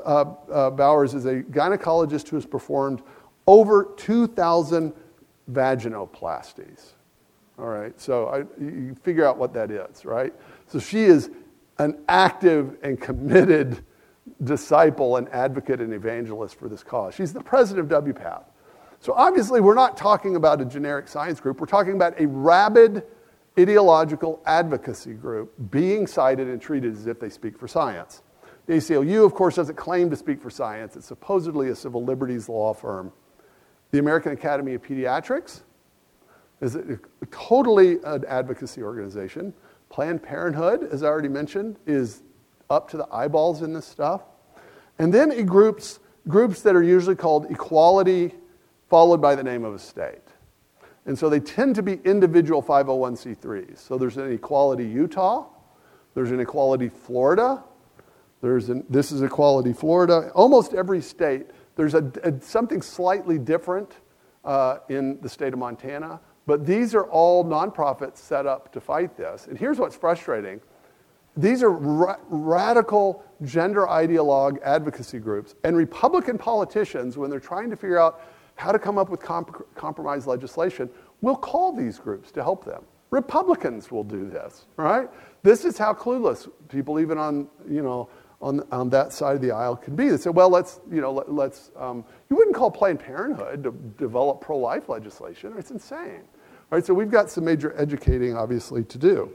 is a gynecologist who has performed over 2,000 vaginoplasties. All right, so you figure out what that is, right? So she is an active and committed disciple and advocate and evangelist for this cause. She's the president of WPATH. So obviously we're not talking about a generic science group. We're talking about a rabid ideological advocacy group being cited and treated as if they speak for science. The ACLU, of course, doesn't claim to speak for science. It's supposedly a civil liberties law firm. The American Academy of Pediatrics is totally an advocacy organization. Planned Parenthood, as I already mentioned, is up to the eyeballs in this stuff. And then groups that are usually called equality followed by the name of a state. And so they tend to be individual 501c3s. So there's an Equality Utah, there's an Equality Florida, this is Equality Florida. Almost every state, there's something slightly different in the state of Montana, but these are all nonprofits set up to fight this. And here's what's frustrating. These are radical gender ideologue advocacy groups, and Republican politicians, when they're trying to figure out how to come up with compromise legislation, will call these groups to help them. Republicans will do this, right? This is how clueless people, even on that side of the aisle, can be. They say, well, you wouldn't call Planned Parenthood to develop pro-life legislation. It's insane, right? So we've got some major educating, obviously, to do.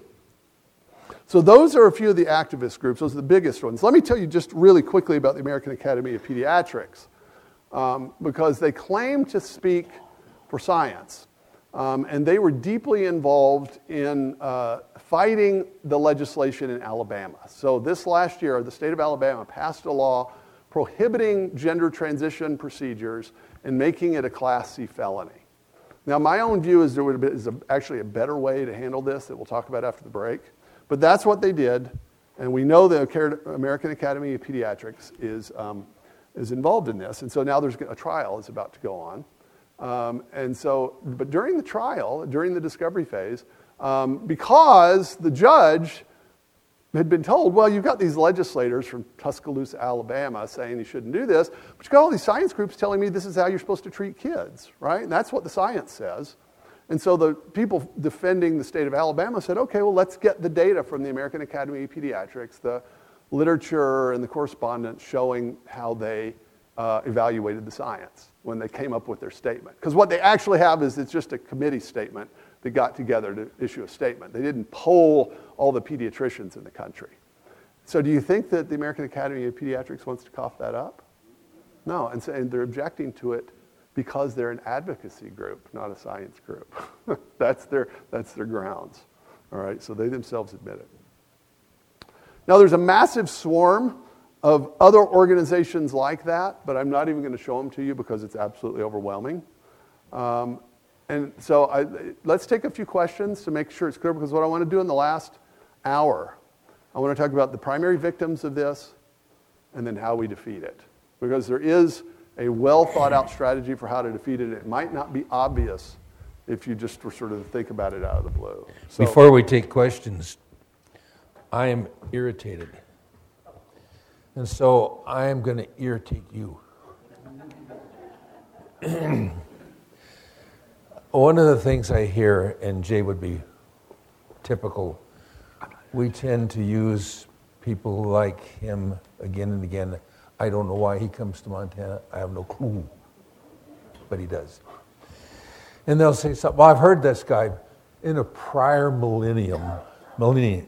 So those are a few of the activist groups. Those are the biggest ones. Let me tell you just really quickly about the American Academy of Pediatrics, because they claim to speak for science. And they were deeply involved in fighting the legislation in Alabama. So this last year, the state of Alabama passed a law prohibiting gender transition procedures and making it a Class C felony. Now, my own view is there is actually a better way to handle this that we'll talk about after the break. But that's what they did, and we know the American Academy of Pediatrics is involved in this. And so now there's a trial is about to go on. But during the trial, during the discovery phase, because the judge had been told, well, you've got these legislators from Tuscaloosa, Alabama, saying you shouldn't do this, but you've got all these science groups telling me this is how you're supposed to treat kids, right? And that's what the science says. And so the people defending the state of Alabama said, okay, well, let's get the data from the American Academy of Pediatrics, the literature and the correspondence showing how they evaluated the science when they came up with their statement. Because what they actually have is it's just a committee statement that got together to issue a statement. They didn't poll all the pediatricians in the country. So do you think that the American Academy of Pediatrics wants to cough that up? No, and they're objecting to it because they're an advocacy group, not a science group. That's their grounds. All right, so they themselves admit it. Now there's a massive swarm of other organizations like that, but I'm not even going to show them to you because it's absolutely overwhelming. And so let's take a few questions to make sure it's clear, because what I want to do in the last hour, I want to talk about the primary victims of this and then how we defeat it. Because there is a well-thought-out strategy for how to defeat it. It might not be obvious if you just were sort of think about it out of the blue. So, before we take questions, I am irritated. And so I am going to irritate you. One of the things I hear, and Jay would be typical, we tend to use people like him again and again. I don't know why he comes to Montana. I have no clue, but he does. And they'll say something, well, I've heard this guy in a prior millennium, like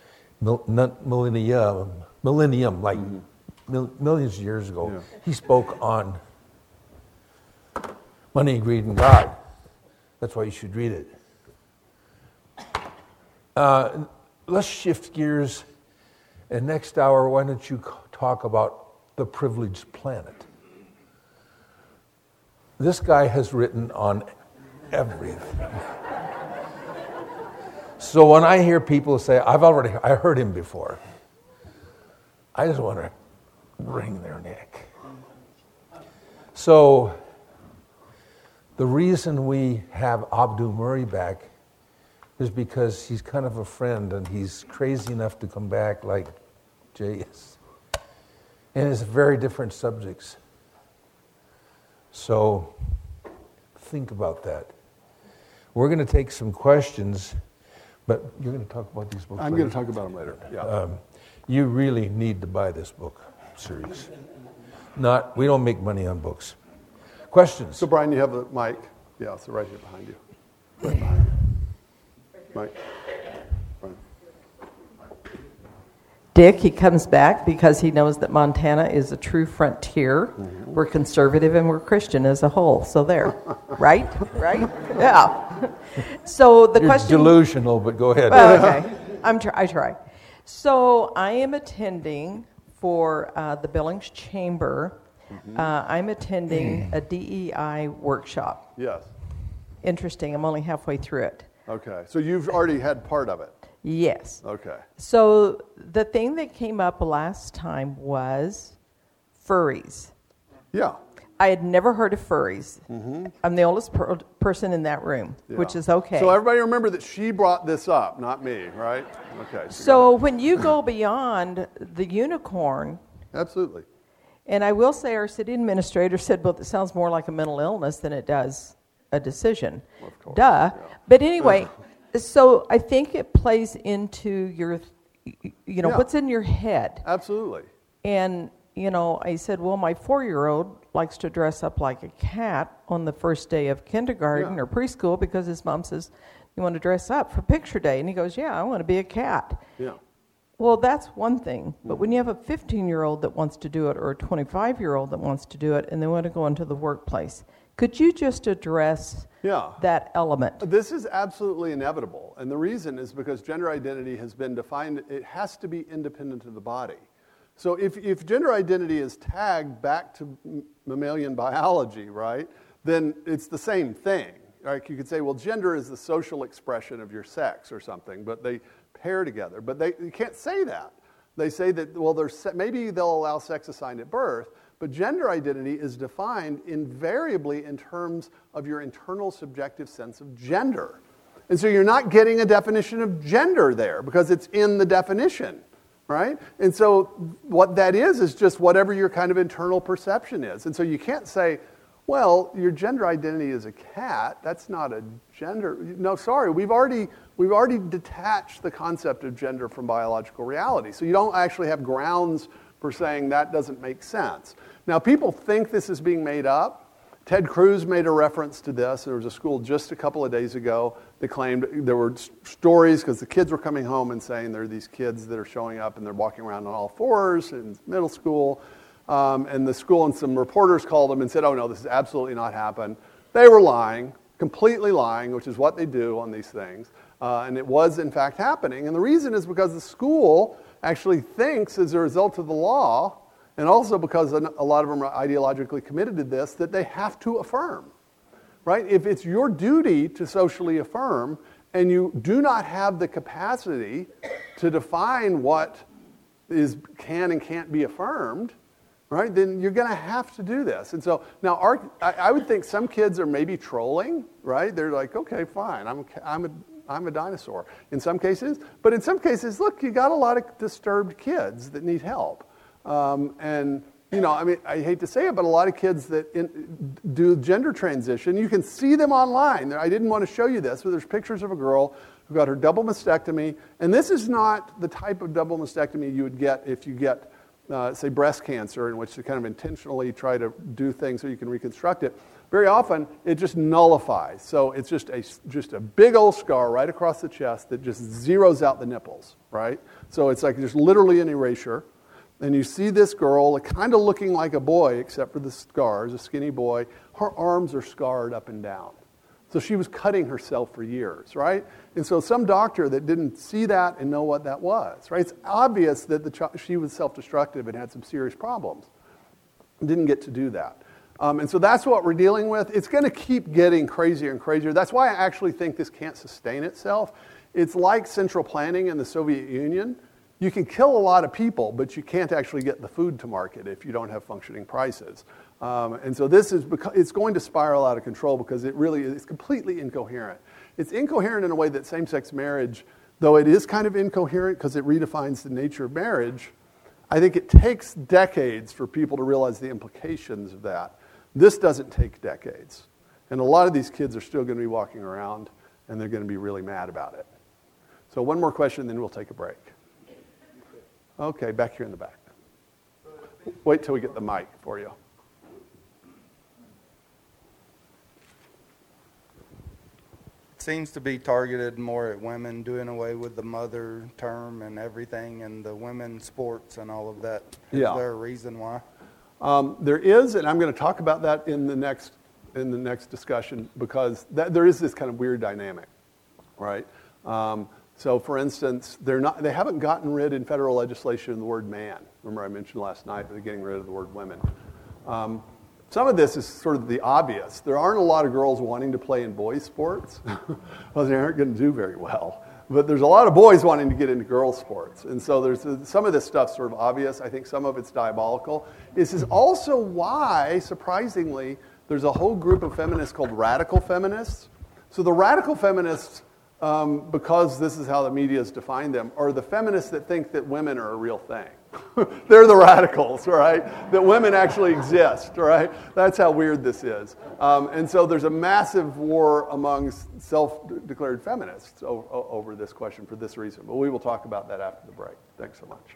millions of years ago, Yeah. he spoke on money, greed, and God. That's why you should read it. Let's shift gears. And next hour, why don't you talk about the privileged planet? This guy has written on everything. So when I hear people say, I heard him before, I just want to wring their neck. So the reason we have Abdu Murray back is because he's kind of a friend and he's crazy enough to come back like Jay is. And it's very different subjects. So think about that. We're going to take some questions, but you're going to talk about these books I'm later? going to talk about them later. Yeah. You really need to buy this book series. We don't make money on books. Questions? So, Brian, you have the mic. Yeah, so right here behind you. Right behind you. Mike. Brian. Dick, he comes back because he knows that Montana is a true frontier. Mm-hmm. We're conservative and we're Christian as a whole. So there, right? Right? Yeah. So the You're question. delusional, but go ahead. Well, okay, I try. So I am attending for the Billings Chamber. I'm attending a DEI workshop. Yes. Interesting. I'm only halfway through it. Okay. So you've already had part of it. Yes. Okay. So the thing that came up last time was furries. Yeah. I had never heard of furries. Mm-hmm. I'm the oldest person in that room, Yeah. which is okay. So everybody remember that she brought this up, not me, right? Okay. So when you go beyond the unicorn, Absolutely. and I will say our city administrator said, well, it sounds more like a mental illness than it does a decision. Of course, Duh. yeah. But anyway, so I think it plays into your, Yeah. what's in your head. Absolutely. And, I said, well, my 4-year-old likes to dress up like a cat on the first day of kindergarten Yeah. or preschool because his mom says, you want to dress up for picture day? And he goes, yeah, I want to be a cat. Yeah. Well, that's one thing. But when you have a 15-year-old that wants to do it or a 25-year-old that wants to do it and they want to go into the workplace, could you just address that element? This is absolutely inevitable. And the reason is because gender identity has been defined, it has to be independent of the body. So if gender identity is tagged back to mammalian biology, right, then it's the same thing. Right? You could say, well, gender is the social expression of your sex or something, but they pair together. But you can't say that. They say that, well, maybe they'll allow sex assigned at birth, but gender identity is defined invariably in terms of your internal subjective sense of gender. And so you're not getting a definition of gender there because it's in the definition, right? And so what that is just whatever your kind of internal perception is. And so you can't say, well, your gender identity is a cat. That's not a gender. No, sorry. We've already detached the concept of gender from biological reality. So you don't actually have grounds for saying that doesn't make sense. Now, people think this is being made up. Ted Cruz made a reference to this. There was a school just a couple of days ago that claimed there were stories because the kids were coming home and saying there are these kids that are showing up and they're walking around on all fours in middle school. And the school and some reporters called them and said, oh, no, this has absolutely not happened. They were lying, completely lying, which is what they do on these things. And it was, in fact, happening. And the reason is because the school actually thinks, as a result of the law, and also because a lot of them are ideologically committed to this, that they have to affirm, right? If it's your duty to socially affirm, and you do not have the capacity to define what can and can't be affirmed, right, then you're going to have to do this. And so now I would think some kids are maybe trolling, right? They're like, okay, fine, I'm a dinosaur in some cases. But in some cases, look, you got a lot of disturbed kids that need help. And, I hate to say it, but a lot of kids that do gender transition, you can see them online. I didn't want to show you this, but there's pictures of a girl who got her double mastectomy. And this is not the type of double mastectomy you would get if you get say breast cancer, in which they kind of intentionally try to do things so you can reconstruct it. very often it just nullifies. So it's just a big old scar right across the chest that just zeroes out the nipples, right? So it's like just literally an erasure. And you see this girl kind of looking like a boy, except for the scars, a skinny boy. Her arms are scarred up and down. So she was cutting herself for years, right? And so some doctor that didn't see that and know what that was, right? It's obvious that she was self-destructive and had some serious problems. Didn't get to do that. And so that's what we're dealing with. It's going to keep getting crazier and crazier. That's why I actually think this can't sustain itself. It's like central planning in the Soviet Union. You can kill a lot of people, but you can't actually get the food to market if you don't have functioning prices. And so it's going to spiral out of control because it really is completely incoherent. It's incoherent in a way that same-sex marriage, though it is kind of incoherent because it redefines the nature of marriage, I think it takes decades for people to realize the implications of that. This doesn't take decades. And a lot of these kids are still going to be walking around, and they're going to be really mad about it. So one more question, then we'll take a break. Okay, back here in the back. Wait till we get the mic for you. It seems to be targeted more at women, doing away with the mother term and everything, and the women's sports and all of that. Is there a reason why? There is, and I'm going to talk about that in the next discussion because there is this kind of weird dynamic, right? So, for instance, they haven't gotten rid in federal legislation of the word man. Remember I mentioned last night they're getting rid of the word women. Some of this is sort of the obvious. There aren't a lot of girls wanting to play in boys' sports. Well, they aren't going to do very well. But there's a lot of boys wanting to get into girls' sports. And so there's some of this stuff's sort of obvious. I think some of it's diabolical. This is also why, surprisingly, there's a whole group of feminists called radical feminists. So the radical feminists, because this is how the media has defined them, are the feminists that think that women are a real thing. They're the radicals, right? That women actually exist, right? That's how weird this is. And so there's a massive war among self-declared feminists over this question for this reason. But we will talk about that after the break. Thanks so much.